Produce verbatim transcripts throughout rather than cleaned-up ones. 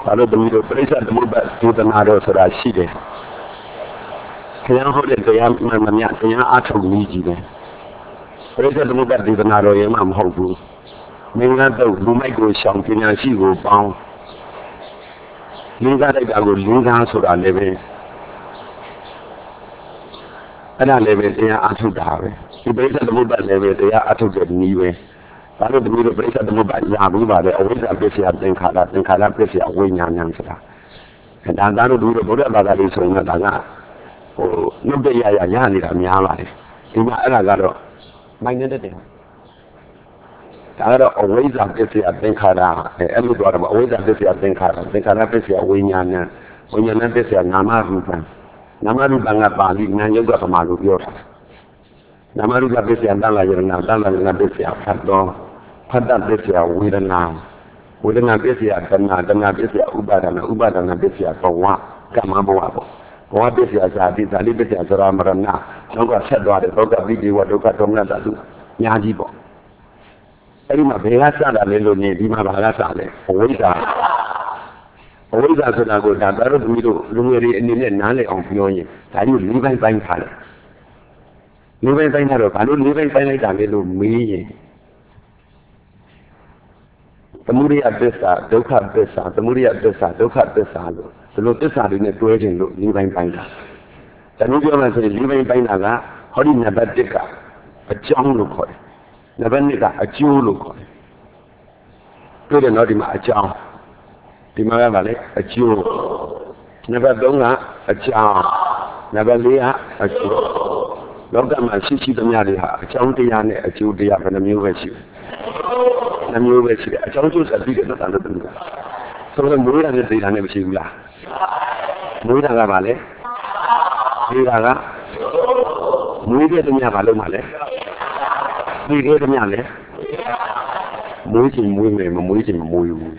ဘာလို့တမီးတို့ပြိဿသမုပ္ပါဒေသနာတော်ဆိုတာရှိတယ်ခရမ်းဟုတ်တဲ့တရားမှန်မှန်တရားအထုတ်နည်းကြီးတယ်ပြိဿသမုပ္ပါဒေသနာတော်ရဲ့မှမဟုတ်ဘူးမင်းကတော့လူမိုက်ကိုရှောင်ပညာရှိကိုပေါင်းလင်းကားတိုက်တာကိုလင်းကားဆိုတာလည်းပဲအဲ့ဒါလည်းပဲတရားအထုတ်တာပဲဒီပြိဿသမုပ္ပါလည်းပဲတရားအထုတ်တဲ့နည်းပဲဘာလို့တမီးတို့ပြိဿသမုပ္ပါရဘူးပါလေအဝိဇ္ဇာပစ္စယသင်္ခါရသင်္ခါရပစ္စယဝိညာဏဆိုတာဒါသားတို့တို့ဗုဒ္ဓဘာသာလေးဆိုရင်ဒါကဟိုနှုတ်တဲ့ရရရနေတာများပါတယ်ဒီမှာအဲ့ဒါကတော့မိုင်းနေတဲ့တယ်ဒါကတော့အဝိဇ္ဇာပစ္စယသင်္ခါရအဲ့လိုပြောတာပေါ့အဝိဇ္ဇာပစ္စယသင်္ခါရသင်္ခါရပစ္စယဝိညာဏဝိညာဏပစ္စယနာမရူပံနာမရူပံကပါဠိဉာဏ်ယုတ်ကပမာလို့ပြောတာနာမရူပပစ္စယတန်လာယရဏတန်လာယရဏပစ္စယဖတ်တော်ဖတ်တပစ္စယဝေဒနာဝေဒနာပစ္စယတဏတဏပစ္စယဥပါဒနာဥပါဒနာပစ္စယဘဝကမ္မဘဝပေါ့ဘဝပစ္စယဇာတိဇာတိပစ္စယသရမရဏနောက်ကဆက်သွားတယ်ဒုက္ခပိတိဝဒုက္ခဒေါမနတတုအများကြီးပေါ့အဲ့ဒီမှာဘယ်ကစတာလဲလို့နေဒီမှာဘာကစလဲအဝိဇ္ဇာအဝိဇ္ဇာဆိုတာကိုဒါတို့သမီးတို့လူငယ်တွေအနေနဲ့နားလည်အောင်ပြောရင်ဒါကြီးလေးပိုင်းပိုင်းထားတယ်လေးပိုင်းပိုင်းထားတော့ဘာလို့လေးပိုင်းပိုင်းလိုက်တာလဲလို့မေးရင်သမုဒိယသစ္စာဒုက္ခသစ္စာသမုဒိယသစ္စာဒုက္ခသစ္စာလို့ဒီလိုသစ္စာတွေနဲ့တွဲခြင်းလို့လေးပိုင်းပိုင်းတာတနည်းပြောမှဆိုရင်လေးပိုင်းပိုင်းတာကဟောဒီနံပါတ်တစ်ကအကြောင်းလို့ခေါ်တယ်နံပါတ်နှစ်ကအကျိုးလို့ခေါ်တယ်တွေ့တယ်နော်ဒီမှာအကြောင်းဒီမှာကလည်းအကျိုးနံပါတ်သုံးကအကြောင်းနံပါတ်လေးကအကျိုးလောကမှာရှိရှိသမျှတွေဟာအကြောင်းတရားနဲ့အကျိုးတရားဘယ်နှမျိုးပဲရှိတယ်နှမျိုးပဲရှိတယ်အကြောင်းကျိုးဆက်ပြီးတဲ့တာလို့ပြောတာဆိုတော့မွေးရတဲ့ဒေတာနဲ့မရှိဘူးလားမွေးတာကပါလေဒေတာကမွေးတဲ့တမျှဘာလို့မှလဲဒီတဲ့တမျှလဲမွေးချင်မွေးမယ်မမွေးချင်မမွေးဘူး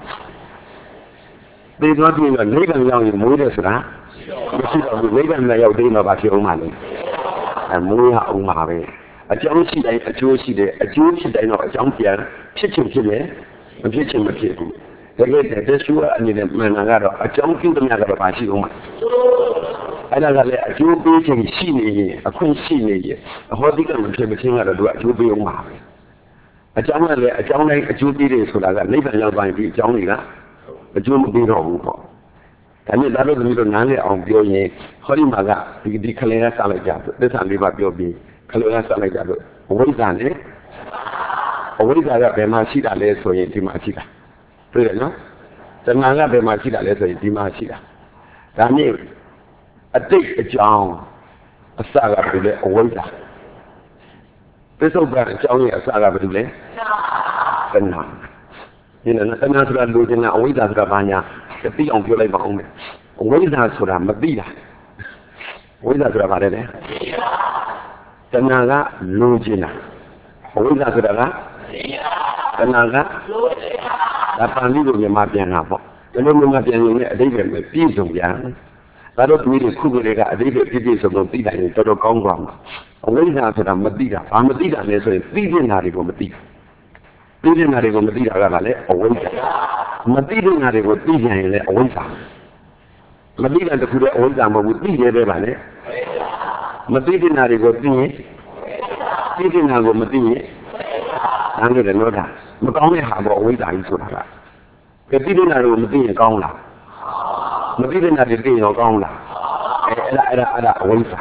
ဒီတော့ဒီကနိဗ္ဗာန်ရောက်ရင်မွေးတယ်ဆိုတာမရှိတော့ဘူးနိဗ္ဗာန်လည်းရောက်သေးတော့ဘာဖြစ်အောင်မှလဲအမွေးရအောင်ပါပဲအကြောင်းရှိတိုင်းအကျိုးရှိတယ်အကျိုးဖြစ်တိုင်းတော့အကြောင်းပြန်ဖြစ်ချင်ဖြစ်တယ်မဖြစ်ချင်မဖြစ်ဘူးတကယ်တည်းသူကအနေနဲ့မှန်တာကတော့အကြောင်းပြုတဲ့များကတော့ဘာရှိအောင်မအဲ့ဒါကလည်းအကျိုးပေးခြင်းရှိနေရင်အခွင့်ရှိနေရင်အဟောတိကမဖြစ်မချင်းကတော့သူကအကျိုးပေးအောင်ပါပဲအကြောင်းကလည်းအကြောင်းတိုင်းအကျိုးပေးတယ်ဆိုတာကနိဗ္ဗာန်ရောက်တိုင်းဒီအကြောင်းတွေကအကျိုးမပေးတော့ဘူးပေါ့ဒါနဲ့ဒါတို့သမီးတို့နားလည်အောင်ပြောရင်ဟောဒီမှာကဒီဒီခလေးကစလိုက်ကြသစ္စာလေးပါပြောပြီးခလိုရဆက်လိုက်ကြလို့အဝိဇ္ဇာနဲ့အဝိဇ္ဇာကဘယ်မှာရှိတာလဲဆိုရင်ဒီမှာရှိတာတွေ့ရနော်တဏှာကဘယ်မှာရှိတာလဲဆိုရင်ဒီမှာရှိတာဒါနဲ့အတိတ်အကြောင်းအစကဘယ်လဲအဝိဇ္ဇာပစ္စုပန်အကြောင်းရဲ့အစကဘယ်လိုလဲတဏှာဒီနဲ့တဏှာဆိုတာလူကျင်တာအဝိဇ္ဇာဆိုတာဘာညာသိအောင်ပြောလိုက်ပါဦးမယ်အဝိဇ္ဇာဆိုတာမသိတာအဝိဇ္ဇာဆိုတာဘာလဲလဲတဏှာကလိုချင်တာအဝိဇ္ဇာဆိုတာကတဏှာကဒါပန်ပြီးလို့မြန်မာပြန်တာပေါ့ဒီလိုမြန်မာပြန်ရင်လည်းအတိတ်ပဲပြည့်စုံပြန်ဒါတော့ဒီလိုခုကလေးကအတိတ်ပဲပြည့်ပြည့်စုံစုံသိတယ်တော်တော်ကောင်းသွားမှာအဝိဇ္ဇာဆိုတာမသိတာဘာမသိတာလဲဆိုရင်သိနေတာတွေကိုမသိသိနေတာတွေကိုမသိတာကလည်းအဝိဇ္ဇာမသိနေတာတွေကိုသိကြရင်လည်းအဝိဇ္ဇာမသိတဲ့တခုတည်းအဝိဇ္ဇာမဟုတ်ဘူးသိရဲပဲပါလေမသိတဲ့နာတွေကိုသိရင်သိတဲ့နာကိုမသိရင်ဒါနဲ့လည်းတော့မကောင်းတဲ့ဟာပေါ့အဝိဇ္ဇာကြီးဆိုတာကကသိတဲ့နာတွေကိုမသိရင်ကောင်းလားမသိတဲ့နာတွေသိရင်ရောကောင်းလားအဲအဲ့ဒါအဲ့ဒါအဲ့ဒါအဝိဇ္ဇာ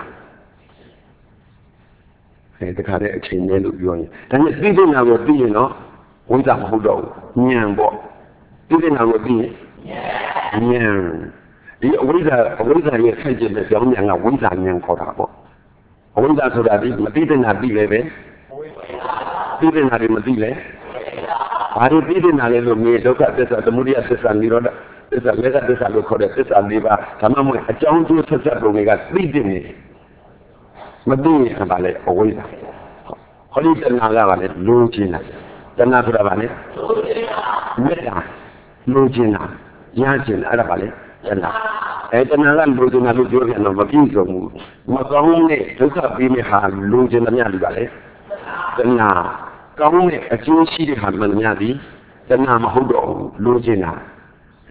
အဲတခါတည်းအချိန်နဲ့လို့ပြောရင်ဒါနဲ့သိတဲ့နာကိုသိရင်တော့ဝိဇ္ဇာမဟုတ်တော့ဘူးဉာဏ်ပေါ့သိတဲ့နာကိုသိရင်ဉာဏ်ဒီအဝိဇ္ဇာအဝိဇ္ဇာရဲ့ဆက်ကျတဲ့ကြောင်းဉာဏ်ကဝိဇ္ဇာဉာဏ်ခေါ်တာပေါ့အဝိဇ္ဇာဆိုတာဒီမသိတဲ့နာသိလဲပဲသိတဲ့နာတွေမသိလဲဘာလို့သိတဲ့နာလဲလို့မြေဒုက္ခသစ္စာသမုဒယသစ္စာនិရောဓသစ္စာမေဃသစ္စာလို့ခေါ်တဲ့သစ္စာ၄ပါးဒါမှမဟုတ်အကြောင်းကျိုးဆက်ဆက်ပုံတွေကသိတဲ့နေမသိရင်ဘာလဲအဝိဇ္ဇာဟောဒီတဏှာကဘာလဲလိုချင်တာတဏှာဆိုတာဘာလဲမေတ္တာလိုချင်တာရချင်တာအဲ့ဒါဘာလဲတဏှာအဲတဏှာကလိုချင်တာလို့ပြောပြန်တော့မပြည့်စုံဘူးမကောင်းတဲ့ဒုက္ခပြီးမြဟာလိုချင်တဲ့များလူပါလေတဏှာကောင်းတဲ့အကျိုးရှိတဲ့ဟာမှန်များသည်တဏှာမဟုတ်တော့ဘူးလိုချင်တာ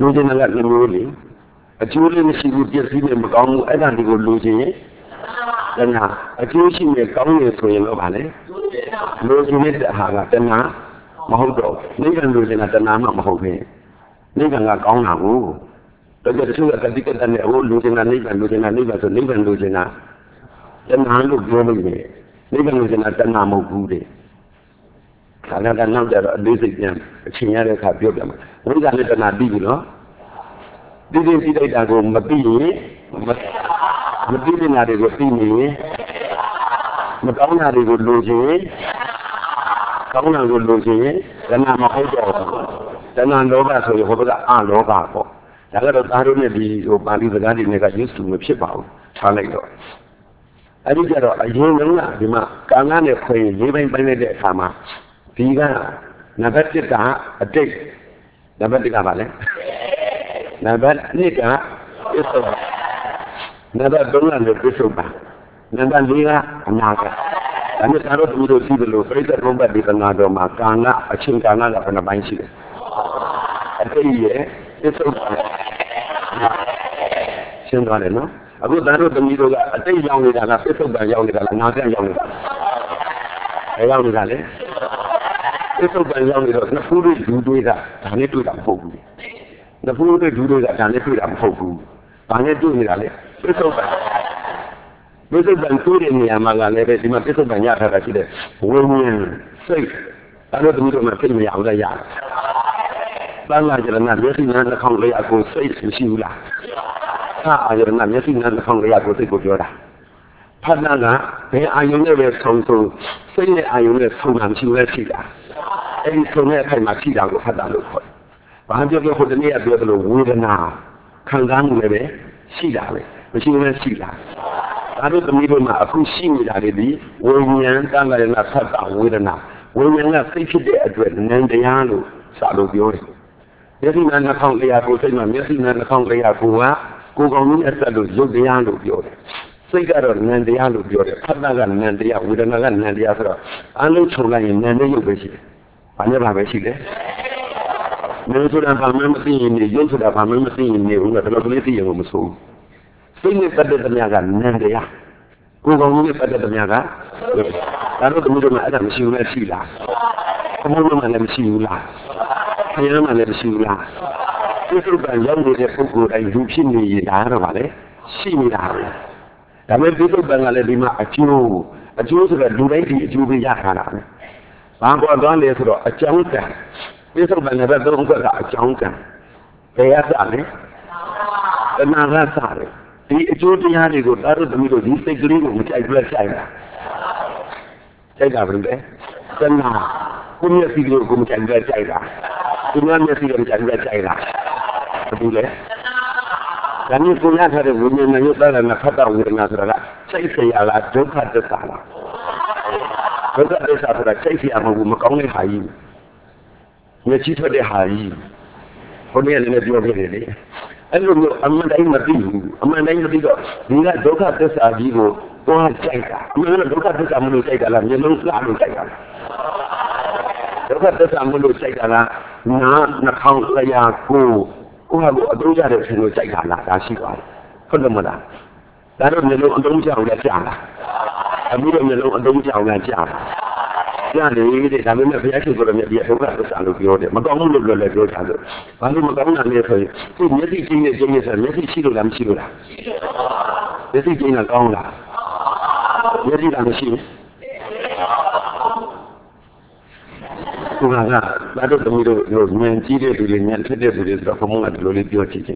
လူချင်းကလည်းမျိုးလေအကျိုးလေးမရှိဘူးပြည့်စည်နေမကောင်းဘူးအဲ့ဒါတွေကိုလူချင်းရင်တဏှာအကျိုးရှိနေကောင်းနေဆိုရင်တော့ဗာလေလူချင်းတဲ့ဟာကတဏှာမဟုတ်တော့နိဗ္ဗာန်လူချင်းကတဏှာမှမဟုတ်ဘူးနိဗ္ဗာန်ကကောင်းတာကိုတကယ်တချို့ကတိကတနဲ့ဟိုလူချင်းကနိဗ္ဗာန်လူချင်းကနိဗ္ဗာန်ဆိုနိဗ္ဗာန်လူချင်းကတဏှာလို့ပြောလို့ရတယ်နိဗ္ဗာန်လူချင်းကတဏှာမဟုတ်ဘူးတဲ့ခန္ဓာကနောက်ကြတော့အသေးစိတ်ပြန်အချိန်ရတဲ့အခါပြောပြမှာဝိဇ္ဇာနဲ့တဏှာပြီးပြီနော်ဒီဒီစိတ်တိုက်တာကိုမပြီးရင်မပြီးတဲ့နာတွေကိုပြီးနေရင်မကောင်းတာတွေကိုလိုချင်ကောင်းတာကိုလိုချင်တဏှာမဟုတ်တော့တဏှာလောဘဆိုရင်ဟိုဘက်ကအလောဘပေါ့ဒါကတော့သားတို့နဲ့ဒီဟိုပါဠိစကားတွေနဲ့ကရွတ်စုမဖြစ်ပါဘူးထားလိုက်တော့အဲ့ဒီကြတော့အရင်ကဒီမှာကာငါနဲ့ခွေလေးပိုင်းပိုင်းလိုက်တဲ့အခါမှာဒီကနံပါတ်တစ်ကအတိတ်နံပါတ်တစ်ကပါလေနံပါတ်နှစ်ကပစ္စုပန်နံပါတ်သုံးကလည်းပစ္စုပန်နံပါတ်လေးကအနာဂတ်ဒါနဲ့သာတော့ဒီလိုရှိတယ်လို့ပြိဿဘုံဘတ်ဒီကနာတော်မှာကာငါအချင်းကာငါကဘယ်နှပိုင်းရှိလဲအတိတ်ရဲ့ပစ္စုပန်ရှင်းသွားတယ်နော်အခုသာတို့သမီးတို့ကအတိတ်ရောက်နေတာကပစ္စုပန်ရောက်နေတာလားအနာဂတ်ရောက်နေတာဘယ်ရောက်နေတာလဲပစ္စုပန်ရောက်နေတော့နှစ်ဖူးတွေဒူးတွေးတာဒါနဲ့တွေ့တာမဟုတ်ဘူးနှစ်ဖူးတွေဒူးတွေးတာဒါနဲ့တွေ့တာမဟုတ်ဘူးဘာနဲ့တွေ့နေတာလဲပစ္စုပန်ပစ္စုပန်တွေ့တဲ့နေရာမှာကလည်းပဲဒီမှာပစ္စုပန်ရထားတာရှိတယ်ဝိညာဉ်စိတ်ဒါတို့သမီးတို့မှသိမရအောင်လည်းရတယ်သံဃာကျရဏမျက်စိနဲ့နှာခေါင်းလေးအကိုစိတ်မရှိဘူးလားသာအာယရဏမျက်စိနဲ့နှာခေါင်းလေးအကိုစိတ်ကိုပြောတာဖတ်တာကဘယ်အာယုံနဲ့ပဲဆုံဆုံစိတ်နဲ့အာယုံနဲ့ဆုံတာမရှိဘူးလေရှိတာအဲ့ဒီဆုံတဲ့အခိုင်မှာရှိတာကိုဖတ်တာလို့ခေါ်တယ်။ဘာပြောပြောဟိုတနေ့ကပြောသလိုဝေဒနာခံစားမှုလည်းပဲရှိတာပဲမရှိဘူးလေရှိတာဒါတို့သမီးတို့မှာအခုရှိနေတာလေဒီဝိညာဉ်တန်ခါရဏဖတ်တာဝေဒနာဝိညာဉ်ကစိတ်ဖြစ်တဲ့အတွက်နံတရားလို့စာလို့ပြောတယ်မျက်စိနဲ့နှာခေါင်းတရားကိုစိတ်မှာမျက်စိနဲ့နှာခေါင်းတရားကိုကကိုယ်ကောင်းကြီးအသက်လို့ရုပ်တရားလို့ပြောတယ်စိတ်ကတော့နံတရားလို့ပြောတယ်ဖတ်တာကနံတရားဝေဒနာကနံတရားဆိုတော့အလုံးချုံလိုက်ရင်နံနဲ့ရုပ်ပဲရှိတယ်ဘာနဲ့ဘာပဲရှိတယ်နံဆိုတာဘာမှမသိရင်နေရုပ်ဆိုတာဘာမှမသိရင်နေဘူးလားတော်တော်လေးသိရင်မဆိုးစိတ်နဲ့ပတ်သက်တဲ့မြတ်ကနံတရားကိုယ်ကောင်းကြီးနဲ့ပတ်သက်တဲ့မြတ်ကဒါတော့ဒီလိုမှအဲ့ဒါမရှိဘူးလားရှိလားဘုံဘုံမှလည်းမရှိဘူးလားခရမ်းမှလည်းမရှိဘူးလားဒီစုကရောက်နေတဲ့ပုဂ္ဂိုလ်တိုင်းလူဖြစ်နေရတာတော့ဗာလေရှိနေတာပဲဒါပေမဲ့ဒီစုကလည်းဒီမှာအကျိုးအကျိုးဆိုတော့လူတိုင်းဒီအကျိုးပဲရထားတာပဲဘာပေါ်သွားလဲဆိုတော့အကြောင်းကံဒီစုကလည်းပဲသုံးခွက်ကအကြောင်းကံဘယ်ရစလဲတဏှာကစတယ်ဒီအကျိုးတရားတွေကိုတားတို့သမီးတို့ဒီစိတ်ကလေးကိုမကြိုက်ဘူးလားကြိုက်လားကြိုက်တာဘယ်လိုလဲတဏှာကိုမျက်စိကိုကိုမကြိုက်ဘူးလားကြိုက်တာဒီမှာမျက်စိကိုမကြိုက်ဘူးလားကြိုက်တာဘာလို့လဲဒါမျိုးကိုရထားတဲ့ဝိညာဉ်နဲ့ရုပ်သားနဲ့ဖတ်တာဝေဒနာဆိုတာကစိတ်ဆရာလားဒုက္ခသစ္စာလားဒုက္ခသစ္စာဆိုတာစိတ်ဆရာမဟုတ်ဘူးမကောင်းတဲ့ဟာကြီးမျက်စိထွက်တဲ့ဟာကြီးဘုန်းကြီးလည်းပြောခဲ့တယ်လေအဲ့လိုမျိုးအမှန်တိုင်းမသိဘူးအမှန်တိုင်းမသိတော့ဒီကဒုက္ခသစ္စာကြီးကိုသွားကြိုက်တာအမှန်ကဒုက္ခသစ္စာမလို့ကြိုက်တာလားမျက်လုံးလှလို့ကြိုက်တာလားဒုက္ခသစ္စာမလို့ကြိုက်တာလားနာနှာခေါင်းလျာကိုကိုဟာကိုအတုံးကြတဲ့ဆင်ကိုကြိုက်တာလားဒါရှိပါတယ်ဟုတ်တယ်မလားဒါတော့မျိုးလုံးအတုံးကြအောင်လည်းကြာလားအမှုတော့မျိုးလုံးအတုံးကြအောင်လည်းကြာလားကြာလေတဲ့ဒါပေမဲ့ဘုရားရှင်ကိုယ်တော်မြတ်ဒီဒုက္ခသစ္စာလို့ပြောတယ်မကောင်းဘူးလို့ပြောလဲပြောတာလို့ဘာလို့မကောင်းတာလဲဆိုရင်ဒီမျက်စိချင်းနဲ့ချင်းနဲ့ဆိုမျက်စိရှိလို့လားမရှိလို့လားမျက်စိချင်းကကောင်းလားမျက်စိကမရှိဘူးကိုကကဘာလို့တမီးတို့ဉာဏ်ကြီးတဲ့သူတွေဉာဏ်ထက်တဲ့သူတွေဆိုတော့ဘုံကဒီလိုလေးပြောချင်တယ်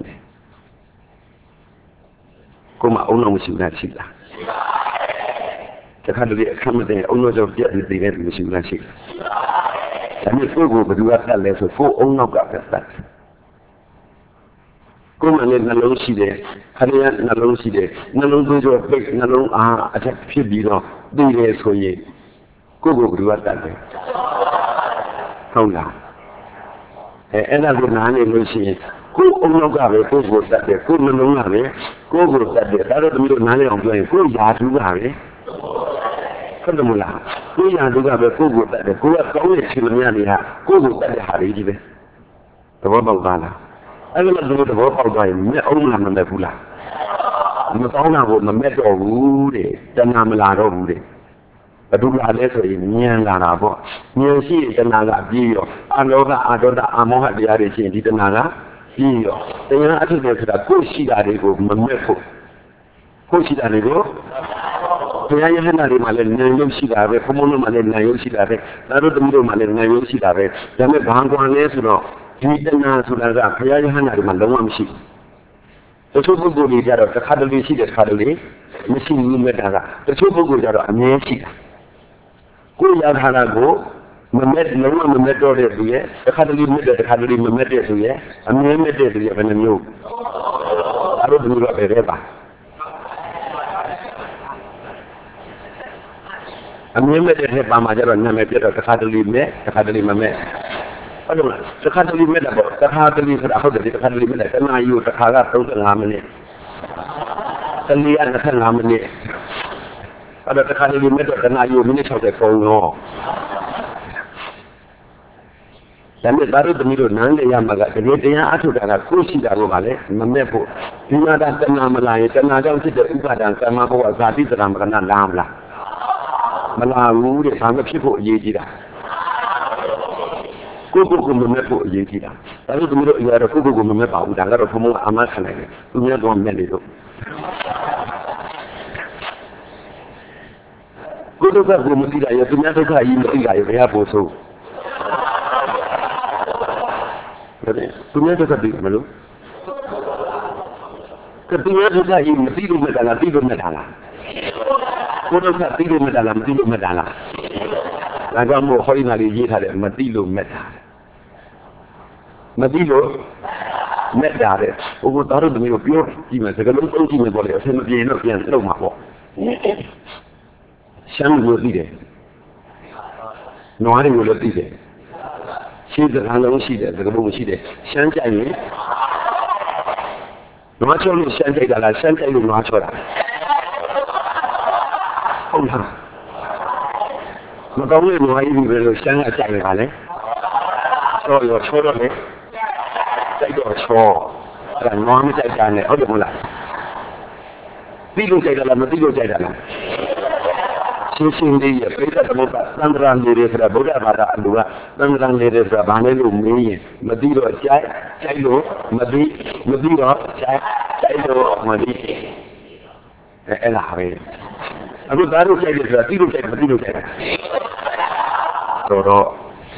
ကိုမအုံလုံးမရှိဘူးလားရှိလားတခါတလေအခမ်းမတဲ့အုံလုံးကြောင့်ပြည့်နေတဲ့လူမရှိဘူးလားရှိလားဒါမျိုးကိုကိုဘယ်သူကတတ်လဲဆိုကိုအုံနောက်ကတတ်ကိုမနဲ့နှလုံးရှိတယ်ခရီးနှလုံးရှိတယ်နှလုံးသွင်းကြောပိတ်နှလုံးအားအထက်ဖြစ်ပြီးတော့သိတယ်ဆိုရင်ကိုကိုဘယ်သူကတတ်လဲဟုတ်လားအဲအဲ့ဒါကိုနားနေလို့ရှိရင်ကိုယ်အုံနောက်ကပဲကိုယ်ကိုတတ်တယ်ကိုယ်နှလုံးကပဲကိုယ်ကိုတတ်တယ်ဒါတော့တမျိုးနားလေအောင်ပြောရင်ကိုယ်ယာသူကပဲဟုတ်တယ်မလားကိုယ်ယာသူကပဲကိုယ်ကိုတတ်တယ်ကိုယ်ကကောင်းတဲ့ရှင်မများတွေဟာကိုယ်ကိုတတ်တဲ့ဟာတွေကြီးပဲသဘောပေါက်သားလားအဲ့လိုသူတို့တော့ပေါက်သွားရင်မဲ့အောင်လားမမဲ့ဘူးလားမကောင်းတာကိုမမဲ့တော့ဘူးတဲ့တဏှာမလာတော့ဘူးတဲ့ဘယ်သူလာလဲဆိုရင်ဉာဏ်လာတာပေါ့ဉာဏ်ရှိရင်တဏှာကပြည့်ရောအလောကအာဒေါသအာမောဟတရားတွေရှိရင်ဒီတဏှာကပြည့်ရောတရားအထုတယ်ဆိုတာကိုယ်ရှိတာတွေကိုမမဲ့ဖို့ကိုယ်ရှိတာတွေကိုတရားရဟန္တာတွေမှာလည်းဉာဏ်ရုပ်ရှိတာပဲဘုံဘုံတို့မှာလည်းဉာဏ်ရုပ်ရှိတာပဲဒါတို့သမီးတို့မှာလည်းဉာဏ်ရုပ်ရှိတာပဲဒါပေမဲ့ဘာကွာလဲဆိုတော့ဒီတဏှာဆိုတာကဘုရားရဟန္တာတွေမှာလုံးဝမရှိဘူးတချို့ပုဂ္ဂိုလ်တွေကြတော့တစ်ခါတလေရှိတယ်တစ်ခါတလေမရှိဘူးမဲ့တာကတချို့ပုဂ္ဂိုလ်ကြတော့အမြဲရှိတာကိုယ်ရထားတာကိုမမဲ့လုံးဝမမဲ့တော့တဲ့သူရဲ့တစ်ခါတလေမဲ့တဲ့တစ်ခါတလေမမဲ့တဲ့သူရဲ့အမြဲမဲ့တဲ့သူရဲ့ဘယ်နှမျိုးအဲ့လိုမျိုးတော့ပဲပဲပါအမြဲမဲ့တဲ့ပါမှာကြတော့နာမည်ပြတော့တစ်ခါတလေမဲ့တစ်ခါတလေမမဲ့ဟုတ်တယ်မလားတစ်ခါတလေမဲ့တော့တစ်ခါတလေဆိုတာဟုတ်တယ်တစ်ခါတလေမဲ့တယ်တနာယူတစ်ခါကသုံး၅မိနစ်တနည်းကနှစ်၅မိနစ်အဲ့တော့တစ်ခါတလေမဲ့တော့တနာယူမိနစ်၆၀ပုံတော့ဒါနဲ့ဒါတို့သမီးတို့နန်းလေရမှာကတကယ်တရားအထုတာကကိုရှိတာကိုပါလေမမဲ့ဖို့ဒီမှာတဏှာမလာရင်တဏှာကြောင့်ဖြစ်တဲ့ဥပါဒံကမ္မဘဝဇာတိသရမကနာလာမလားမလာဘူးတဲ့ဘာမှဖြစ်ဖို့အရေးကြီးတာကိုကိုကိုမမဲ့ဖို့အရေးကြီးတာဒါလို့သမီးတို့အရာတော့ကိုကိုကိုမမဲ့ပါဘူးဒါကတော့ဘုံဘုံအမှန်ခံနိုင်တယ်သူများတော့မဲ့လေတော့ကိုဒုက္ခကိုမသိတာရသူများဒုက္ခကြီးမသိတာရဘယ်ဟာပို့ဆိုတဲ့သူများဒုက္ခသိမလို့ကသူများဒုက္ခကြီးမသိလို့မဲ့တာလားသိလို့မဲ့တာလားကိုဒုက္ခသိလို့မဲ့တာလားမသိလို့မဲ့တာလားဒါကြောင့်မို့ဟောဒီနာလေးရေးထားတယ်မသိလို့မဲ့တာမသိလို့မဲ့တာတဲ့ဟိုကတော့တို့မျိုးပြောကြည့်မယ်စကလုံးသုံးကြည့်မယ်ပေါ့လေအဆင်မပြေတော့ပြန်လုပ်မှာပေါ့ရှမ်းကိုသိတယ်နွားတွေကိုလည်းသိတယ်ရှင်းစကားလုံးရှိတယ်စကားလုံးရှိတယ်ရှမ်းကြိုက်ရင်နွားချောလို့ရှမ်းကြိုက်တာလားရှမ်းကြိုက်လို့နွားချောတာဟုတ်လားမကောင်းတဲ့နွားကြီးတွေလို့ရှမ်းကကြိုက်နေတာလေချောရောချောတော့လေကြိုက်တော့ချောအဲ့ဒါနွားမကြိုက်တာနဲ့ဟုတ်တယ်မဟုတ်လားသိလို့ကြိုက်တာလားမသိလို့ကြိုက်တာလားရှင်းရှင်းလေးရပိဋကသမုပ္ပါသံဃာနေရဆိုတာဗုဒ္ဓဘာသာအလိုကသံဃာနေရဆိုတာဘာလဲလို့မေးရင်မသိတော့ကြိုက်ကြိုက်လို့မသိမသိတော့ကြိုက်ကြိုက်လို့မသိအဲအဲ့ဒါပဲအခုသားတို့ကြိုက်တယ်ဆိုတာသိလို့ကြိုက်မသိလို့ကြိုက်တာတော့တော့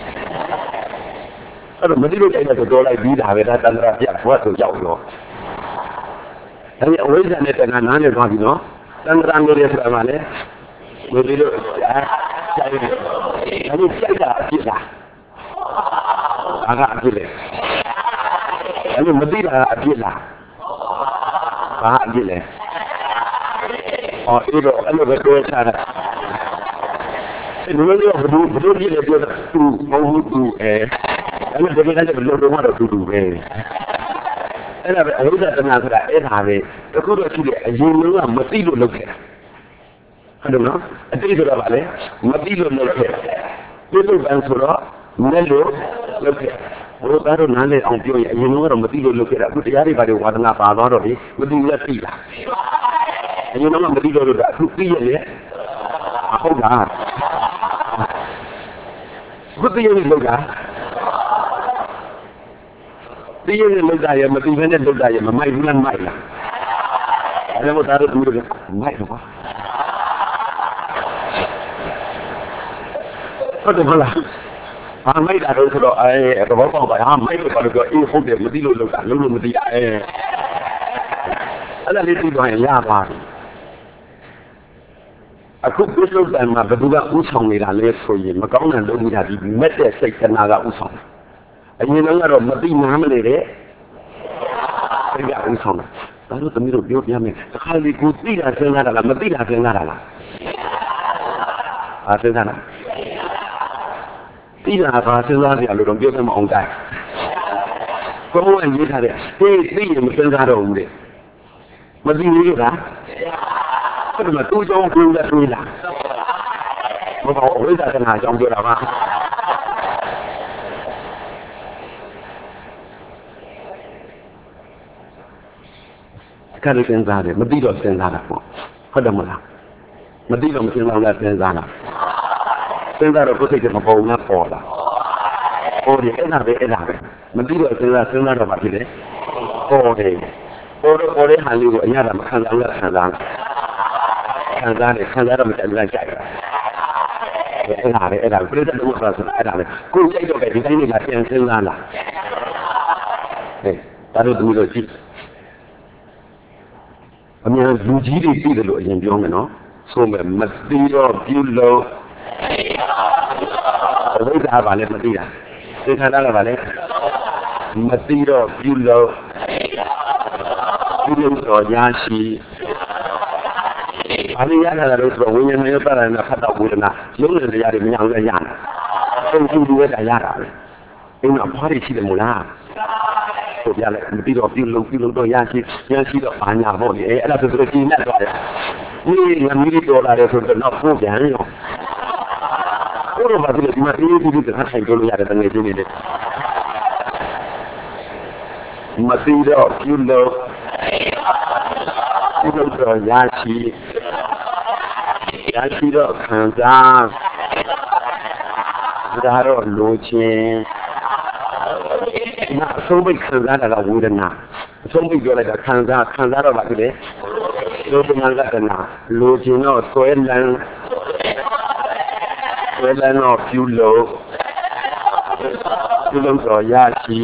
အဲ့တော့မသိလို့ကြိုက်တယ်ဆိုတော့လိုက်ပြီးတာပဲဒါတန္တရာပြဘဝဆိုရောက်တော့ဒါပေမဲ့အဝိဇ္ဇာနဲ့တဏှာနားနဲ့သွားပြီနော်တန္တရာနေရဆိုတာမှလည်းမသိလို့ကြိုက်တယ်ဒါကိုကြိုက်တာအဖြစ်လားဘာကအဖြစ်လဲအဲ့လိုမသိတာအဖြစ်လားဘာအဖြစ်လဲအော်အဲ့တော့အဲ့လိုပဲပြောချတာဒီလိုမျိုးဘယ်လိုဘယ်လိုကြီးလဲပြောတာသူမဟုတ်သူအဲအဲ့လိုတကယ်လည်းဘယ်လိုတော့မှတော့သူသူပဲအဲ့ဒါပဲအဝိဇ္ဇာတဏှာဆိုတာအဲ့ဒါပဲတခုတော့ရှိတယ်အရင်ကမသိလို့လုပ်ခဲ့တာဟုတ်တယ်နော်အတိတ်ဆိုတာဗာလေမသိလို့လုပ်ခဲ့ပြလို့ပန်းဆိုတော့မဲ့လို့လုပ်ခဲ့ဘုရားတို့နားလည်အောင်ပြောရင်အရင်ကတော့မသိလို့လုပ်ခဲ့တာအခုတရားတွေဘာတွေဝါဒနာပါသွားတော့လေမသိရသိလားအရင်ကတော့မသိလို့လုပ်တာအခုသိရလေဟုတ်လားဘုသိရလို့လုပ်တာသိရလို့လုပ်တာရမသိဘဲနဲ့လုပ်တာရမမိုက်ဘူးလားမိုက်လားအဲ့ဒါတော့သူတို့မိုက်တော့ဟုတ်တယ်မလားဟာမိုက်တာတော့ဆိုတော့အဲတော့ပေါ့ပါဟာမိုက်လို့ဘာလို့ပြောအေးဟုတ်တယ်မသိလို့လုပ်တာလုံးလို့မသိတာအဲအဲ့ဒါလေးသိသွားရင်ရပါပြီအခုပြစ္ဆုတ်တန်မှာဘယ်သူကဥဆောင်နေတာလဲဆိုရင်မကောင်းတဲ့လုပ်နေတာဒီမက်တဲ့စိတ်ကနာကဥဆောင်အရင်ကတော့မသိနားမလဲတဲ့စိတ်ကဥဆောင်တာဒါတို့သမီးတို့ပြောပြမယ်တစ်ခါလေကိုသိတာစဉ်းစားတာလားမသိတာစဉ်းစားတာလားအားစဉ်းစားတာသိတာကစဉ်းစားကြရလို့တော့ပြောပြမအောင်တိုင်းကိုယ်ကရေးထားတဲ့သိသိရင်မစဉ်းစားတော့ဘူးတဲ့မသိဘူးကဘယ်မှာတူကြောင်းကိုယ်ကတွေးလာမဟုတ်အဝိဇ္ဇာတဏှာကြောင့်ပြောတာပါခါလေးစဉ်းစားတယ်မသိတော့စဉ်းစားတာပေါ့ဟုတ်တယ်မလားမသိတော့မစဉ်းစားလားစဉ်းစားလားစဉ်းစားတော့ကိုယ်စိတ်ကမပေါ်ဘူးပေါ်လာပေါ်တယ်အဲ့ဒါပဲအဲ့ဒါပဲမသိတော့စဉ်းစားစဉ်းစားတော့ဘာဖြစ်လဲပေါ်တယ်ပေါ်တော့ပေါ်တဲ့ဟာလေးကိုအညာတာမခံစားဘူးခံစားခံစားတယ်ခံစားတော့မကြိုက်ဘူးကြိုက်တာအဲ့ဒါပဲအဲ့ဒါပြည့်တဲ့ဘုရားဆိုတာအဲ့ဒါပဲကိုယ်ကြိုက်တော့ပဲဒီတိုင်းလေးကပြန်စဉ်းစားလာဟဲ့ဒါတို့သူတို့ကြည့်အများလူကြီးတွေသိတယ်လို့အရင်ပြောမယ်နော်ဆိုမဲ့မသိတော့ပြုလို့အဝိဇ္ဇာပါလဲမသိတာသင်္ခါရကပါလဲမသိတော့ပြုလို့ပြုလို့တော့ရရှိဘာလို့ရတာလဲဆိုတော့ဝိညာဉ်နဲ့ပတ်သက်တဲ့ဖတ်တော့ဝေဒနာလုံးဝတရားတွေမရအောင်လည်းရတယ်အုပ်စုတွေလည်းရတာပဲအဲ့တော့ဘာတွေရှိတယ်မို့လားဆိုပြလိုက်မသိတော့ပြုလို့ပြုလို့တော့ရရှိရရှိတော့ဘာညာပေါ့လေအဲ့ဒါဆိုတော့ကြည်နဲ့တော့ဒီငါမီးတော်လာတယ်ဆိုတော့တော့ပို့ပြန်ရောဘုရားဘာလို့ဒီမှာအေးအေးဒီကထိုင်ကြလို့ရတယ်တကယ်ကြီးနေတယ်မသိတော့ပြုလို့ပြုလို့တော့ရရှိရရှိတော့ခံစားဒါတော့လိုချင်နာဆုံးပိတ်ခံစားတာကဝေဒနာဆုံးပိတ်ပြောလိုက်တာခံစားခံစားတော့ပါပြီလေလိုချင်တာကနာလိုချင်တော့ဆွဲလန်းဆွဲလန်းတော့ပြုလို့ပြုလို့တော့ရရှိ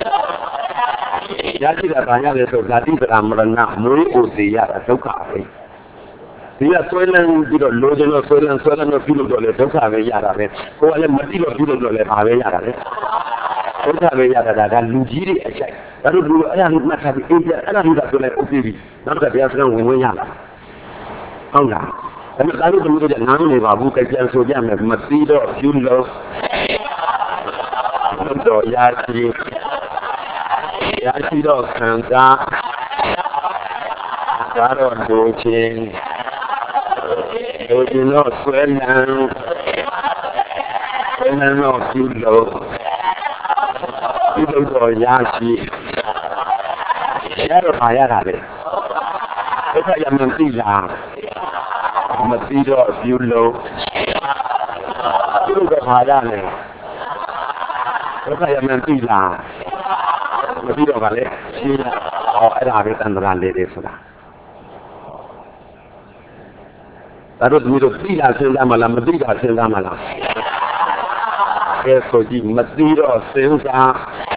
ရရှိတာဘာရလဲဆိုဇာတိပရမရဏမွေးဥစေရတာဒုက္ခပဲဒီကဆွဲလန်းပြီးတော့လိုချင်တော့ဆွဲလန်းဆွဲလန်းတော့ပြုလို့တော့လေဒုက္ခပဲရတာပဲကိုယ်ကလည်းမသိတော့ပြုလို့တော့လေဘာပဲရတာလေဒုက္ခပဲရတာဒါလူကြီးတွေအချိုက်ဒါတို့လူအဲ့ဒါလူမှတ်ထားပြီးအိမ်ပြအဲ့ဒါလူကဆိုလဲဥပ္ပပြီးနောက်တစ်ခါတရားစကားဝင်ဝင်ရလာဟုတ်လားဒါပေမဲ့ဒါတို့တို့ကနားမနေပါဘူးကြိုက်ပြန်ဆိုကြမယ်မသိတော့ပြုလို့တော့ရရှိရရှိတော့ခံစားဒါတော့လိုချင်လိုချင်တော့ဆွဲလန်းဆွဲလန်းတော့ပြုလို့ပြုလို့တော့ရရှိရတော့ပါရတာပဲဒုက္ခရမှန်သိလားမသိတော့ပြုလို့ပြုလို့တော့ပါရတယ်ဒုက္ခရမှန်သိလားမသိတော့ပါလေရှင်းလားဟောအဲ့ဒါပဲတန်ត្រာလေးတွေဆိုတာဒါတို့သူတို့သိတာစဉ်းစားမလားမသိတာစဉ်းစားမလားကဲဆိုကြည့်မသိတော့စဉ်းစား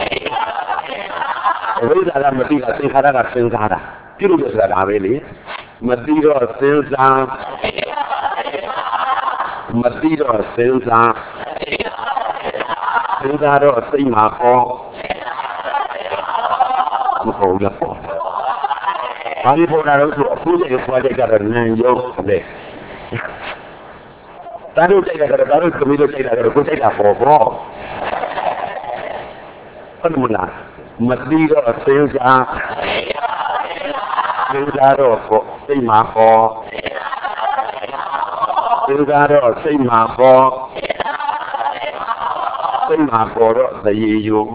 ဝိဇ္ဇာကမသိတာသင်္ခါရကစဉ်းစားတာပြုလို့ဆိုတာဒါပဲလေမသိတော့စဉ်းစားမသိတော့စဉ်းစားစဉ်းစားတော့စိတ်မှာပေါ့မဟုတ်ဘူးပေါ့ဘာလို့ပေါ်လာလို့ဆိုအခုလည်းဖွားတဲ့ကတော့နန်ရုပ်ပဲတာတို့ကြိုက်တာကတော့တာတို့ကမီးတို့ကြိုက်တာကတော့ကိုကြိုက်တာပေါ့ပေါ့ဟုတ်မလားမသိတော့စဉ်းစားစဉ်းစားတော့ပေါ့စိတ်မှာပေါ့စဉ်းစားတော့စိတ်မှာပေါ့စိတ်မှာပေါ်တော့သရေယုံ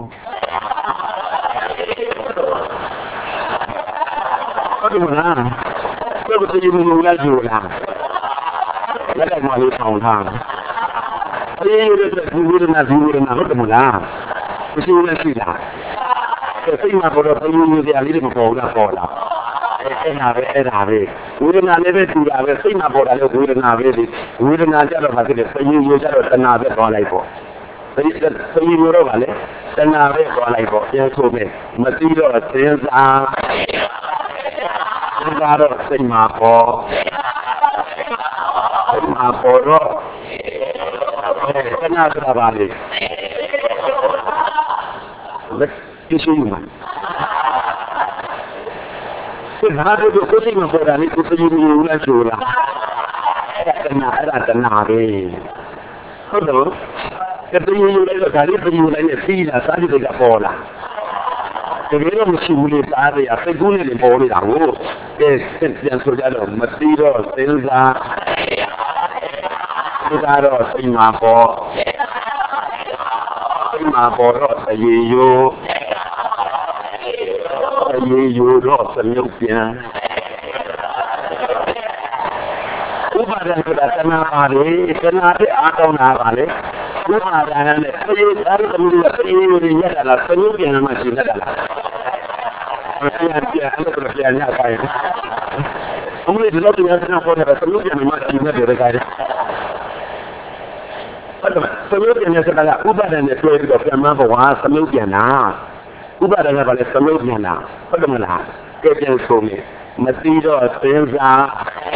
ဟုတ်တယ်မလားဘယ်လိုသရေယုံလဲကြိုလားလက်လိုက်မှလေးဆောင်ထားအေးရတဲ့ဒီဝိရဏဒီဝိရဏဟုတ်တယ်မလားမရှိဘူးလားရှိလားစိတ်မှာပေါ်တော့သရေယုံတရားလေးတွေမပေါ်ဘူးလားပေါ်လားအဲ့ဒါပဲအဲ့ဒါပဲဝိရဏလည်းပဲတူတာပဲစိတ်မှာပေါ်တာလည်းဝိရဏပဲလေဝိရဏကြတော့ဘာဖြစ်လဲသရေယုံကြတော့တဏှာပဲသွားလိုက်ပေါ့ဒီသရေယုံတော့ဗာလေတဏှာပဲသွားလိုက်ပေါ့ပြန်ဆိုမယ်မသိတော့စဉ်းစားစဉ်းစားတော့စိတ်မှာပေါ်စိတ်မှာပေါ်တော့တဏှာဆိုတာဗာလေလက်ရှိရှိမှာဒီဟာတို့ကိုစိတ်မှာပေါ်တာလေကိုသရေယုံလဲဆိုတာအဲ့ဒါတဏှာအဲ့ဒါတဏှာပဲဟုတ်တော့ကတည်းကယူလိုက်တော့ဒါလေးပြင်ယူလိုက်နဲ့ပြီးတာစားကြည့်တဲ့ကပေါ်လာတကယ်တော့မရှိဘူးလေသားတွေအစိတ်ကူးနေတယ်ပေါ်နေတာကိုကဲပြန်ဆိုကြတော့မသိတော့စဉ်းစားစဉ်းစားတော့စိတ်မှာပေါ်စိတ်မှာပေါ်တော့အရေးရိုးအရေးရိုးတော့စမြုပ်ပြန် Upadan kita kena hari, kena hari atau nara le. Upadan le, ini hari kemudian ini ini adalah senyum yang masih adalah. Perhatian dia, anda perhatiannya apa ya? Kemudian di laut yang kena pun ada senyum yang masih ada dekat. Senyum yang adalah upadan itu itu yang bahwa senyum yang na. Upadan adalah senyum yang na. Bagaimana? Kerja suami, mesti do senza.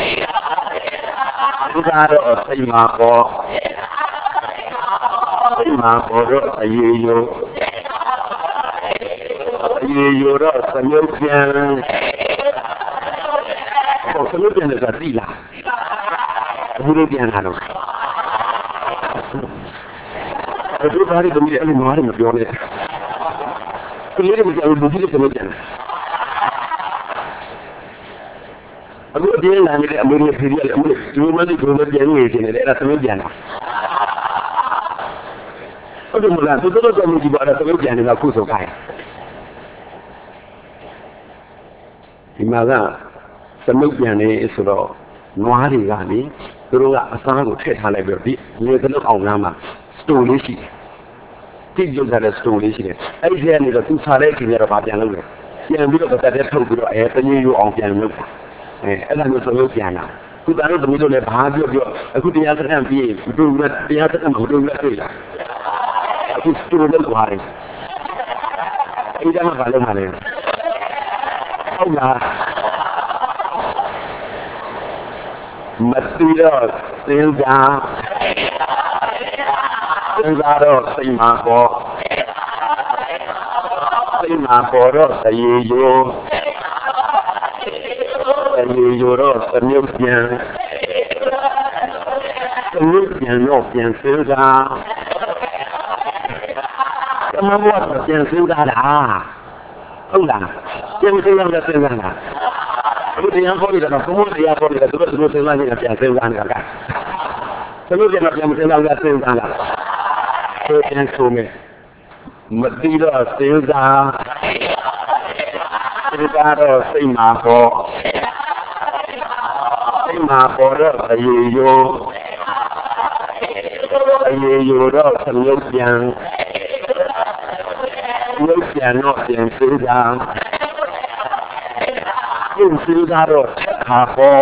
Udah say mako, say mako do ayeyo, ayeyo do senyupian, oh senyupian itu sila, senyupian anu. Itu hari demi hari hari mesti orang. Kemudian mesti orang budi senyupian. Aku dia nak ni ambil ni period ambil cuma ni cuma dia ni sini dia rasa macam mana? Aduh mula tu tu tu kami cuba rasa macam mana aku suka. Imaga semua ni suruh nuari kami suruh asal aku cek hal yang berdi ni tu orang nama story si tiga ada story si. Aja ni tu sarai kini ada apa yang lalu. Yang bila kita ada tahu bila ayat ni you orang yang lalu. Eh, ada yang selalu piana. Kita ada demi tu le bahagi dia. Aku dia terang pi, betul betul dia terang betul betul tu. Aku setuju dengan hari. Ini jangan kalau mana. Allah. Mesti dah senja. Senja dah sima ko. Sima ko dah sayo. Ayeyo do senyupian, senyupian no pian senja. Kamu buat pian senja dah. Ulah, pian senja dah senja dah. Kemudian kau ni dah, kemudian kau ni dah terus terus senja ni pian senja dah. Kemudian pian senja dah senja dah. Pian suami, mesti dah senja. Senja dah sima ko. Mako do ayeyo, ayeyo do senyupian, senyupian no pian senja, pian senja do kako,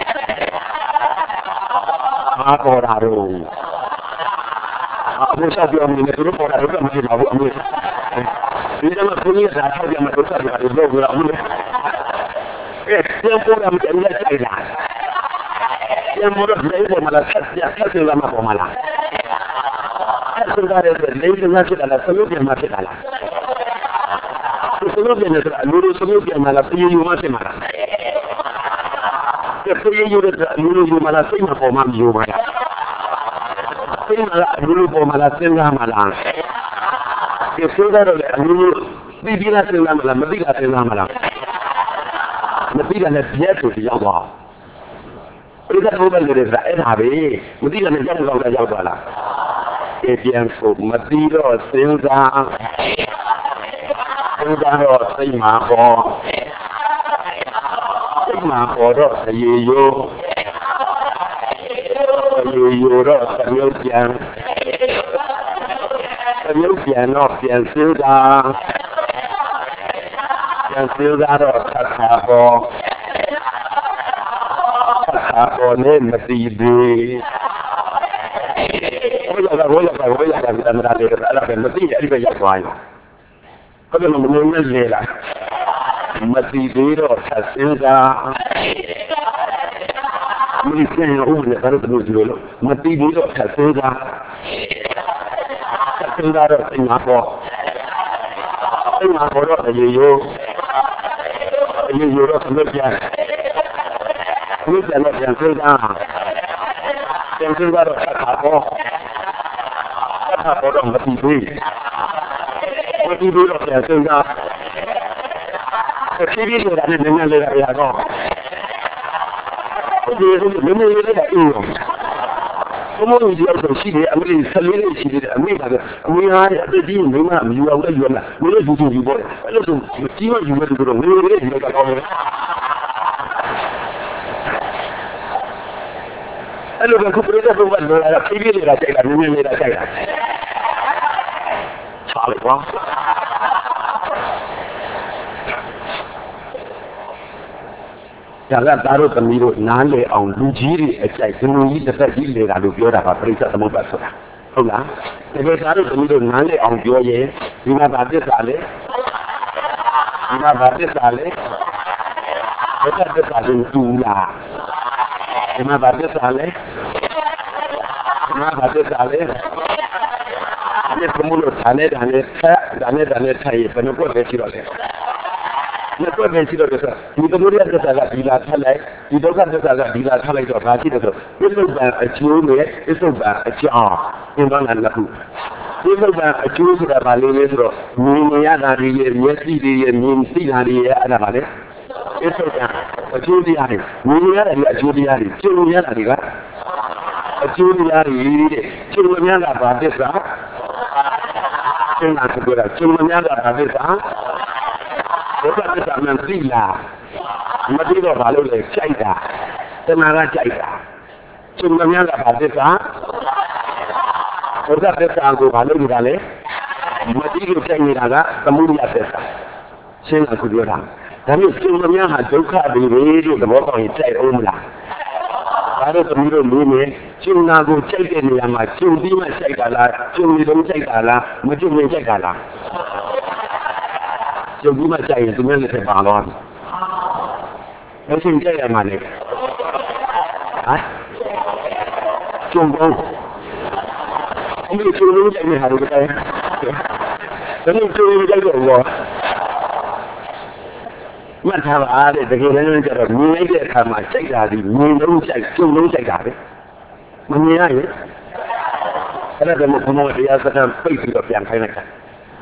kako daru. Aku sahaja orang ini tu pun ada orang masih mahu ambil. Ini dah punya sahaja yang masuk sahaja ada dua orang ambil. Eh, yang pun ambil dia saya. Yang mudah saya pun malah saya saya lama pun malah. Sebentar itu, lain masih dalam seluruh yang masih dalam. Seluruh yang ada, seluruh seluruh yang malah seluruh masih malah. Seluruh yang ada, seluruh malah seluruh pun malah malah. Seluruh malah seluruh pun malah seluruh malah. Seluruh ada, seluruh bila seluruh malah, bila seluruh malah. Bila dia tu dia Allah. Kita tahu benda dia Israel habis. Mesti kan jangan kau dah jawab lah. Kepian so mesti lo senja. Senja lo sima ko. Sima ko lo sayeyo. Sayeyo lo senyupian. Senyupian lo pian senja. Pian senja lo kakako. Ako ni mesti di. Oh ya, oh ya, oh ya, kita nak ada ada kan mesti jadi banyak soal. Kalau nak mengenal dia lah, mesti di tu senja. Mesti yang umur kalau terus dulu, mesti di tu senja. Senja tu senja apa? Senja apa tu ayeyo, ayeyo tu senja. Ini jangan yang senja, yang senja tu apa? Apa orang mesti di, mesti di tu yang senja. Kiri ni ada dengan lelaki aku. Dia tu mana dia dah ini. Semua ni dia bersih dia, ambil selera sih dia, ambil ada, ambil ada ada dia memang jual ada jual lah. Mana butuh jual, ada tu mesti jual jual tu orang. Mana dia jual tak tahu. အဲ့လိုပဲခုပြိဿဘုရားလိုလာဖြည်းဖြည်းနေတာကြိုက်တာနည်းနည်းနေတာကြိုက်တာချားလိုက်ကွာဒါကသားတို့သမီးတို့နားလေအောင်လူကြီးတွေအကြိုက်ဇနုကြီးတစ်သက်ကြီးလေတာလို့ပြောတာပါပြိဿသမုပ္ပါဆိုတာဟုတ်လားတကယ်သားတို့သမီးတို့နားလေအောင်ပြောရင်ဒီမှာဗာသစ္စာလေဒီမှာဗာသစ္စာလေဘယ်သစ္စာကိုတူလားဒီမှာဗာသစ္စာလေဒီမှာဗာသစ္စာလေဒီကမလို့ဌာနဲ့ဌာနဲ့ဆက်ဌာနဲ့ဌာနဲ့ထိုင်ဘယ်နှကွက်ပဲရှိတော့လဲနှစ်ကွက်ပဲရှိတော့ဆိုဒီသမုဒယသစ္စာကဒီလာထက်လိုက်ဒီဒုက္ခသစ္စာကဒီလာထက်လိုက်တော့ဘာရှိတယ်ဆိုပြစ္ဆုတ်ပံအကျိုးနဲ့ပြစ္ဆုတ်ပံအကြောင်းသင်္ဘောနာနှစ်ခုပြစ္ဆုတ်ပံအကျိုးဆိုတာဘာလို့လဲဆိုတော့မြင်နေရတာတွေရဲ့မျက်စိတွေရဲ့မြင်သိတာတွေရဲ့အဲ့ဒါပါလေပြစ္ဆုတ်ပံအကျိုးတရားတွေမြင်နေရတာတွေအကျိုးတရားတွေကျုံရတာတွေကအကျိုးတရားတွေတဲ့ကျုံများကဘာသစ္စာကျုံတာဆိုတာကျုံများကဘာသစ္စာဘုရားသစ္စာမှန်သိလားမသိတော့ဘာလို့လဲကြိုက်တာတဏှာကကြိုက်တာကျုံများကဘာသစ္စာဘုရားသစ္စာကိုဘာလို့နေတာလဲမသိလို့ကြိုက်နေတာကသမုဒိယသစ္စာရှင်းလားခုပြောတာဒါမျိုးကျုံများဟာဒုက္ခတွေပဲလို့သဘောပေါက်ရင်ကြိုက်အောင်မလားဒါတော့သမီးတို့လူနေကျုံနာကိုကြိုက်တဲ့နေရာမှာကျုံပြီးမှကြိုက်တာလားကျုံပြီးတော့ကြိုက်တာလားမကျုံရင်ကြိုက်တာလားကျုံပြီးမှကြိုက်ရင်သူများလည်းပါတော့အဲ့ရှင်ကြိုက်ရမှာလေဟမ်ကျုံတော့အမေကျုံလို့ကြိုက်နေတာလို့တိုင်းဒါနဲ့ကျုံလို့ကြိုက်တော့ဘောမှတ်ထားပါတဲ့တကယ်လည်းကြတော့မြင်လိုက်တဲ့အခါမှာစိတ်ဓာတ်ဒီမြင်လုံးစိတ်ကျုံလုံးစိတ်တာပဲမမြင်ရရင်အဲ့ဒါကဘုံဘုံတရားစကားပိတ်ပြီးတော့ပြန်ခိုင်းလိုက်တာ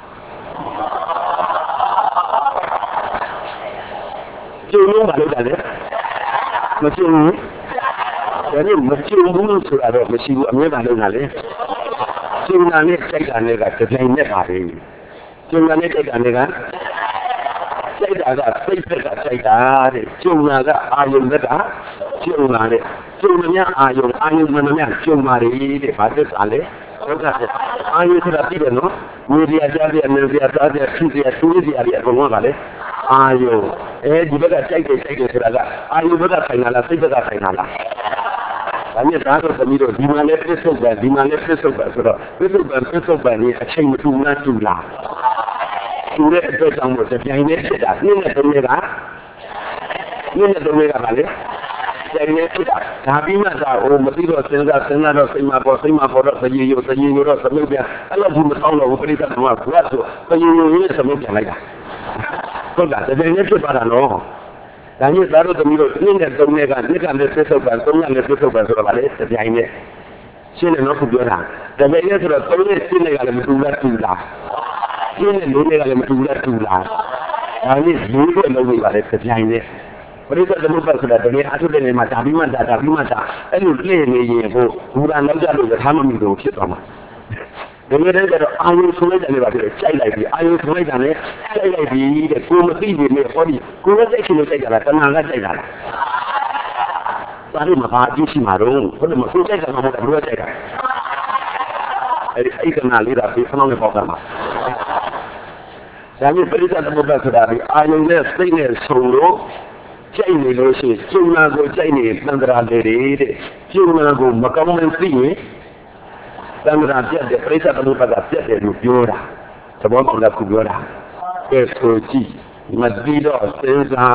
ကျုံလုံးပါလို့တာလေမကျုံဘူးဒါနဲ့မကျုံဘူးလို့ဆိုတာတော့မရှိဘူးအမြဲတမ်းလုံးတာလေကျုံတာနဲ့စိတ်ဓာတ်နဲ့ကတစ်ပြိုင်နဲ့ပါပဲကျုံတာနဲ့စိတ်ဓာတ်နဲ့ကစိတ်ဓာတ်ကစိတ်သက်ကစိတ်ဓာတ်တဲ့ကျုံတာကအာယုန်သက်ကကျုံတာတဲ့ကျုံမြအာယုန်အာယုန်မမြကျုံပါလေတဲ့ဘာသစ္စာလဲဟုတ်ကဲ့အာယုန်ဆိုတာသိတယ်နော်ဝိရိယကြားတဲ့အနေနဲ့သားတဲ့ဖြစ်တဲ့သူးစရာတွေအကုန်လုံးပါလေအာယုန်အဲဒီဘက်ကစိတ်တွေစိတ်တွေဆိုတာကအာယုန်ဘက်ကဆိုင်လာလားစိတ်ဘက်ကဆိုင်လာလားဒါနဲ့ဒါတော့သမီးတို့ဒီမှာလည်းပြစ္ဆုတ်ပဲဒီမှာလည်းပြစ္ဆုတ်ပဲဆိုတော့ပြစ္ဆုတ်ပဲပြစ္ဆုတ်ပဲนี่အချိန်မတူလားတူလားတူတဲ့အတွက်ကြောင့်မို့ပြိုင်နေဖြစ်တာနည်းနဲ့သုံးရတာနည်းနဲ့သုံးရတာပါလေပြိုင်နေဖြစ်တာဒါပြီးမှသာဟိုမသိတော့စဉ်းစားစဉ်းစားတော့စိတ်မှာပေါ်စိတ်မှာပေါ်တော့သရေရိုသရေရိုတော့သမုတ်ပြန်အဲ့လိုဘူးမဆောင်တော့ဘူးပြိဿကကဘုရားဆိုသရေရိုရင်းသမုတ်ပြန်လိုက်တာဟုတ်လားပြိုင်နေဖြစ်ပါတာနော်ဒါညသားတို့သမီးတို့နည်းနဲ့သုံးရကနှစ်ကလည်းပြစ္ဆုတ်ပံသုံးရလည်းပြစ္ဆုတ်ပံဆိုတော့ဗါလေပြိုင်နေရှင်းတယ်နော်ခုပြောတာဒါပေမဲ့ဆိုတော့သုံးရရှင်းနေကလည်းမတူလားတူလားရှင်းတဲ့လူတွေကလည်းမတူလားတူလားဒါနဲ့လူတွေလုံးနေပါလေပြိုင်နေပရိသတ်သမုပ္ပါဆိုတာတကယ်အထုတဲ့နေမှာဒါပြီးမှဒါဒါပြီးမှဒါအဲ့လိုလှည့်နေရင်ဟိုဘူရာလောက်ကြလို့ရထားမမိလို့ဖြစ်သွားမှာဒီလိုတည်းကတော့အာယုဆိုလိုက်တယ်လေပါဖြစ်ကြိုက်လိုက်ပြီအာယုဆိုလိုက်တာနဲ့ကြိုက်လိုက်ပြီတဲ့ကိုမသိနေနဲ့ဟောဒီကိုယ်ရဲ့စိတ်ရှင်လို့ကြိုက်တာလားတဏှာကကြိုက်တာလားဒါတွေမှာဘာအကျိုးရှိမှာတော့ဘယ်လိုမှကိုယ်ကြိုက်တာမှမဟုတ်ဘူးဘယ်လိုကြိုက်တာအဲ့ဒီအိတ်ကနာလေးတာပြီးခဏလေးပေါက်တာမှာဒါမျိုးပရိသတ်သမုပ္ပါဆိုတာဒီအာယုနဲ့စိတ်နဲ့ဆုံလို့ကြိုက်နေလို့ရှိရင်ကျုံနာကိုကြိုက်နေတန်ត្រာလေတဲ့ကျုံနာကိုမကောင်းမသိရင်တန်ត្រာပြတ်တဲ့ပရိသတ်သမုပ္ပါကပြတ်တယ်လို့ပြောတာသဘောပေါက်လားခုပြောတာကဲဆိုကြည့်မသိတော့စဉ်းစား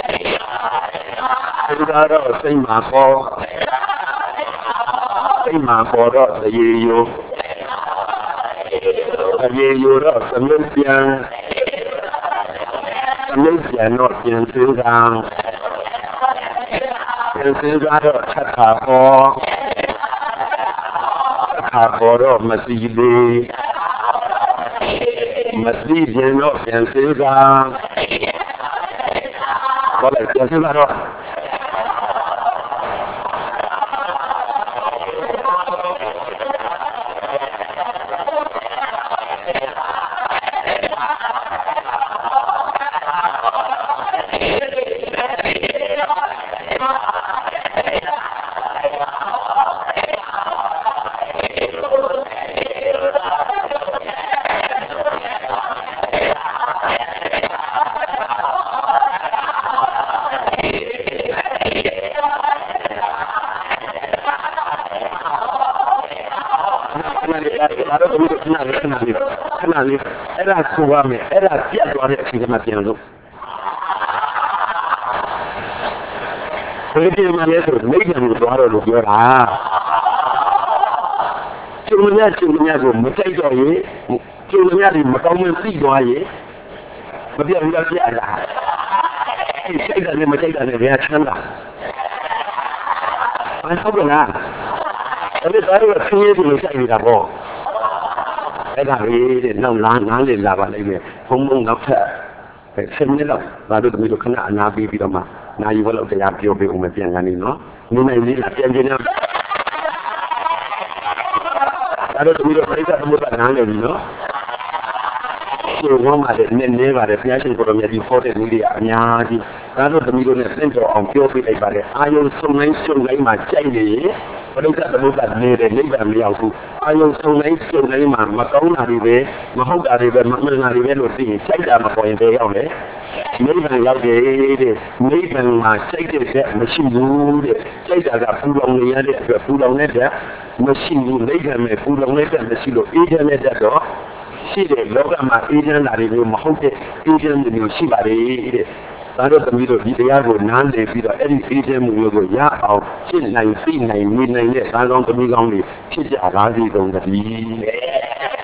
စဉ်းစားတော့စိတ်မှာပေါ်စိတ်မှာပေါ်တော့ရေရိုးရေရိုးတော့သမုတ်ပြန်သမုတ်ပြန်တော့ပြန်စဉ်းစားပြန်စဉ်းစားတော့ချက်ခါပေါ်ချက်ခါပေါ်တော့မသိသေးမသိရင်တော့ပြန်စဉ်းစားဘာလဲပြန်စဉ်းစားတော့တာလေအဲ့ဒါဆိုရမယ်အဲ့ဒါပြတ်သွားတဲ့အချိန်ကမှပြန်လို့ဘယ်ပြင်မှာလဲဆိုမိတ်တယ်လို့သွားတော့လို့ပြောတာကျုံရကျုံရကိုမကြိုက်တော့ရေကျုံရတွေမကောင်းမသိသွားရေမပြတ်ဘူးလားပြတ်လာအဲ့စိတ်ကလည်းမကြိုက်တာနဲ့ဘယ်ချမ်းသာဘာဟုတ်ကလားအဲ့ဒါတော့ဆင်းရဲတယ်လို့ကြိုက်နေတာပေါ့အဲ့ဒါလေးတဲ့နောက်လားနားလည်လာပါလိမ့်မယ်ဘုံဘုံနောက်ထပ်ဆယ်မိနစ်လောက်ဒါတို့တမီးတို့ခဏအနာပေးပြီးတော့မှနာယူဘလောက်တရားပြောပေးဦးမယ်ပြန်ကနေနော်နေနိုင်လေးလားပြန်ပြန်ဒါတို့တမီးတို့ပြိဿသမုဒ္ဒနားလည်ပြီနော်ဒီဝမ်းမှာလည်းနည်းနည်းပါတယ်ဘုရားရှင်ကိုယ်တော်မြတ်ကြီးဟောတဲ့နည်းတွေအများကြီးဒါတို့တမီးတို့နဲ့သင်တော်အောင်ပြောပေးလိုက်ပါတယ်အာယုံစုံတိုင်းစုံတိုင်းမှာကြိုက်နေရင်ဘုရားသမုဒ္ဒနေတဲ့နိဗ္ဗာန်မရောက်ဘူးအာယုံစုံတိုင်းစုံတိုင်းမှာမကောင်းတာတွေပဲမဟုတ်တာတွေပဲမမှန်တာတွေပဲလို့သိရင်ကြိုက်တာမပေါ်ရင်ပဲရောက်လေနိဗ္ဗာန်ရောက်တယ်တဲ့နိဗ္ဗာန်မှာကြိုက်တဲ့ချက်မရှိဘူးတဲ့ကြိုက်တာကပူလောင်နေရတဲ့အတွက်ပူလောင်နေတဲ့မရှိဘူးနိဗ္ဗာန်မှာပူလောင်နေတဲ့မရှိလို့အေးတဲ့နဲ့တော့ရှိတယ်လောကမှာအေးချမ်းတာတွေမဟုတ်တဲ့အေးချမ်းမှုမျိုးရှိပါလေတဲ့ဒါတော့တမီးတို့ဒီတရားကိုနားလည်ပြီးတော့အဲ့ဒီအေးချမ်းမှုမျိုးကိုရအောင်ရှင်းနိုင်သိနိုင်နေနိုင်တဲ့သားကောင်းတမီးကောင်းတွေဖြစ်ကြပါစေကုန်သတည်း